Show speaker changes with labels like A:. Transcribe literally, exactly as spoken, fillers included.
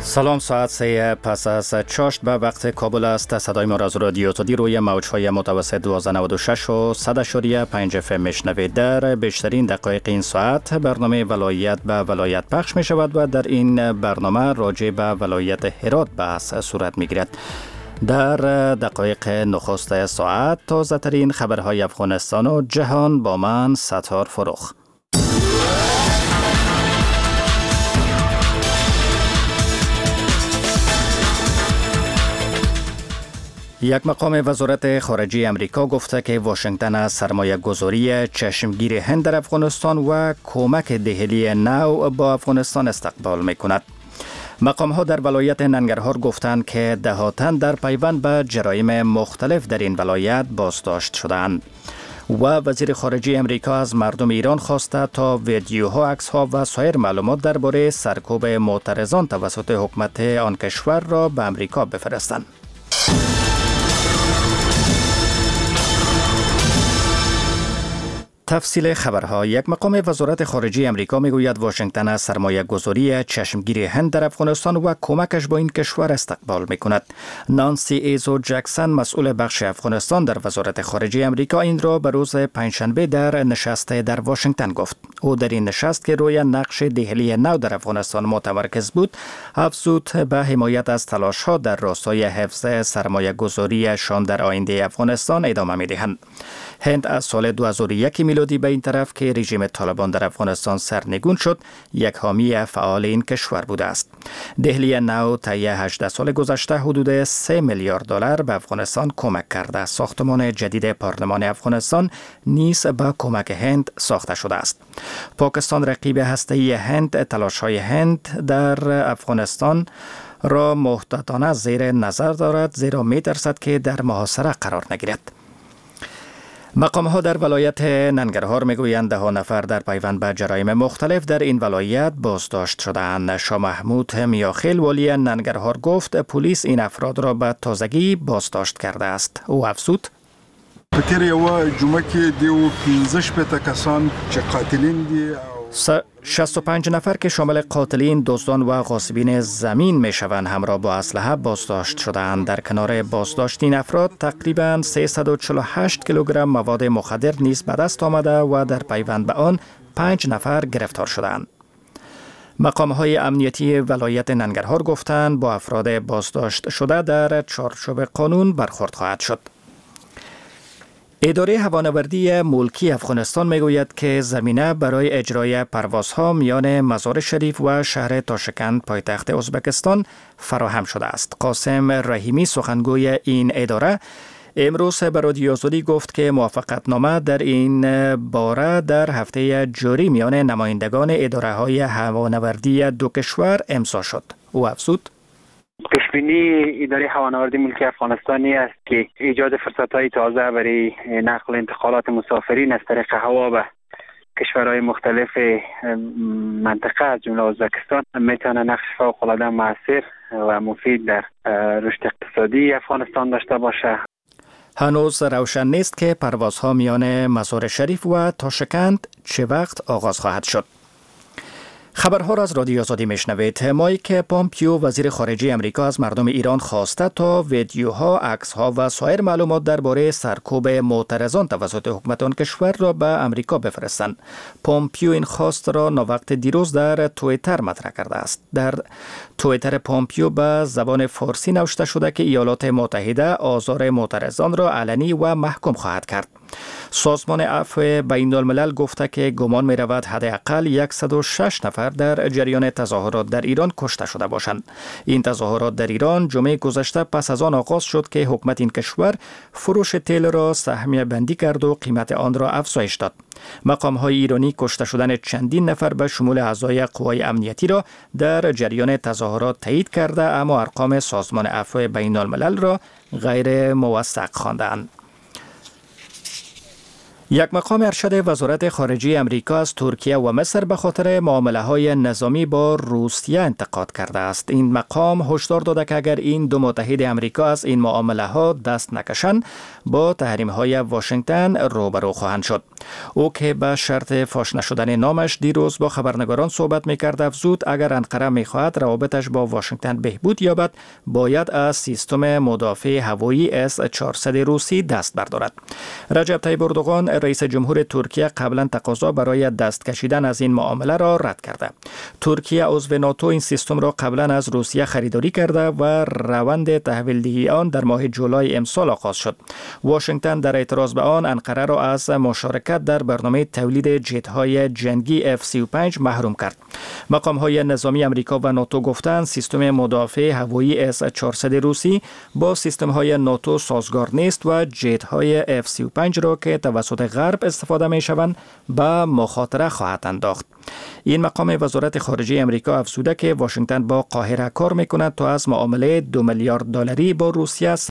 A: سلام، ساعت سه پس از چاشت به وقت کابل است. صدای ما را از رادیو تودی روی موجهای متوسط دویست و نود و شش و صد و پنج اف ام میشنوید. در بیشترین دقایق این ساعت برنامه ولایت به ولایت پخش می شود و در این برنامه راجع به ولایت هرات بحث صورت می گیرد. در دقایق نخست ساعت تازه ترین خبرهای افغانستان و جهان با من ستار فروخ. یک مقام وزارت خارجه امریکا گفته که واشنگتن از سرمایه گذاری چشمگیر هند در افغانستان و کمک دهلی نو با افغانستان استقبال می کند. مقام ها در ولایت ننگرهار گفتند که دهاتن در پیوند به جرایم مختلف در این ولایت بازداشت شدند. و وزیر خارجه امریکا از مردم ایران خواسته تا ویدیوها، عکس‌ها و سایر معلومات درباره سرکوب معترضان توسط حکومت آن کشور را به امریکا بفرستند. تفصیل خبرها. یک مقام وزارت خارجه امریکا میگوید واشنگتن از سرمایه گذاری چشمگیر هند در افغانستان و کمکش با این کشور استقبال می کند. نانسی ایزو جکسن، مسئول بخش افغانستان در وزارت خارجه امریکا، این را به روز پنجشنبه در نشست در واشنگتن گفت. او در این نشست که روی نقش دهلی نو در افغانستان متمرکز بود، افزود به حمایت از تلاش ها در راستای حفظ سرمایه گذاریشان در آینده افغانستان ادامه می دهند. هند از سال دو هزار و یک میلادی به این طرف که رژیم طالبان در افغانستان سرنگون شد، یک حامی فعال این کشور بوده است. دهلی نو طی هجده سال گذشته حدود سه میلیارد دلار به افغانستان کمک کرده. ساختمان جدید پارلمان افغانستان نیز با کمک هند ساخته شده است. پاکستان رقیب هسته‌ای هند تلاش‌های هند در افغانستان را محتاطانه زیر نظر دارد، زیرا می‌ترسد که در محاصره قرار نگیرد. مقام ها در ولایت ننگرهار میگویند ده نفر در پیوند به جرایم مختلف در این ولایت بازداشت شدند. شاه محمود میاخیل والی ننگرهار گفت پلیس این افراد را به تازگی بازداشت کرده است. او افزود
B: په تیر یوه جمعه کې دیو پنځه شپېته کسان چې قاتلین دي
A: شصت و پنج نفر که شامل قاتلین، دزدان و غاصبین زمین می شوند همراه با اسلحه بازداشت شدند. در کنار بازداشت این افراد تقریباً سیصد و چهل و هشت کیلوگرم مواد مخدر نیز به دست آمده و در پیوند به آن پنج نفر گرفتار شدند. مقام های امنیتی ولایت ننگرهار گفتند با افراد بازداشت شده در چارچوب قانون برخورد خواهد شد. اداره هوانوردی ملکی افغانستان میگوید که زمینه برای اجرای پروازها میان مزار شریف و شهر تاشکند پایتخت ازبکستان فراهم شده است. قاسم رحیمی، سخنگوی این اداره، امروز به رادیو آزادی گفت که موافقتنامه در این باره در هفته جاری میان نمایندگان اداره های هوانوردی دو کشور امضا شد. او افزود
C: پیشبینی اداره هوانوردی ملکی افغانستانی است که ایجاد فرصت‌های تازه برای نقل و انتقالات مسافرین از طریق هوا به کشورهای مختلف منطقه از جمله ازبکستان میتونه نقش فوق‌العاده موثر و مفید در رشد اقتصادی افغانستان داشته باشه.
A: هنوز روشن نیست که پروازها میان مزار شریف و تاشکند چه وقت آغاز خواهد شد. خبرها را از رادیو آزادی میشنوید. مایک پامپیو، وزیر خارجه امریکا، از مردم ایران خواسته تا ویدیوها، عکس‌ها و سایر معلومات درباره سرکوب معترضان توسط حکومت آن کشور را به امریکا بفرستند. پامپیو این خواست را ناوقت دیروز در توییتر مطرح کرده است. در توییتر پامپیو به زبان فارسی نوشته شده که ایالات متحده آزار معترضان را علنی و محکوم خواهد کرد. سازمان عفو بین الملل گفته که گمان می رود حداقل صد و شش نفر در جریان تظاهرات در ایران کشته شده باشند. این تظاهرات در ایران جمعه گذشته پس از آن آغاز شد که حکومت این کشور فروش تیل را سهمیه بندی کرد و قیمت آن را افزایش داد. مقام های ایرانی کشته شدن چندین نفر به شمول اعضای قوای امنیتی را در جریان تظاهرات تایید کرده، اما ارقام سازمان عفو بین الملل را غیر موثق خواندند. یک مقام ارشد وزارت خارجه امریکا از ترکیه و مصر به خاطر معامله های نظامی با روسیه انتقاد کرده است. این مقام هشدار داده که اگر این دو متحد امریکا از این معامله ها دست نکشند با تحریم های واشنگتن روبرو خواهند شد. او که به شرط فاش نشدن نامش دیروز با خبرنگاران صحبت می‌کرد افزود اگر انقره می‌خواهد روابطش با واشنگتن بهبود یابد باید از سیستم مدافع هوایی اس چهارصد روسی دست بردارد. رجب طیب اردوغان رئیس جمهور ترکیه قبلا تقاضا برای دست کشیدن از این معامله را رد کرده. ترکیه عضو ناتو این سیستم را قبلا از روسیه خریداری کرده و روند تحویل دهی آن در ماه جولای امسال آغاز شد. واشنگتن در اعتراض به آن انقره را از مشارکت در برنامه تولید جت‌های جنگی اف سی و پنج محروم کرد. مقام‌های نظامی امریکا و ناتو گفتند سیستم مدافع هوایی اس چهارصد روسی با سیستم‌های ناتو سازگار نیست و جت‌های اف سی و پنج را که توسط غرب استفاده می‌شوند به مخاطره خواهد انداخت. این مقام وزارت خارجه امریکا افزوده که واشنگتن با قاهره کار می‌کند تا از معامله دو میلیارد دلاری با روسیه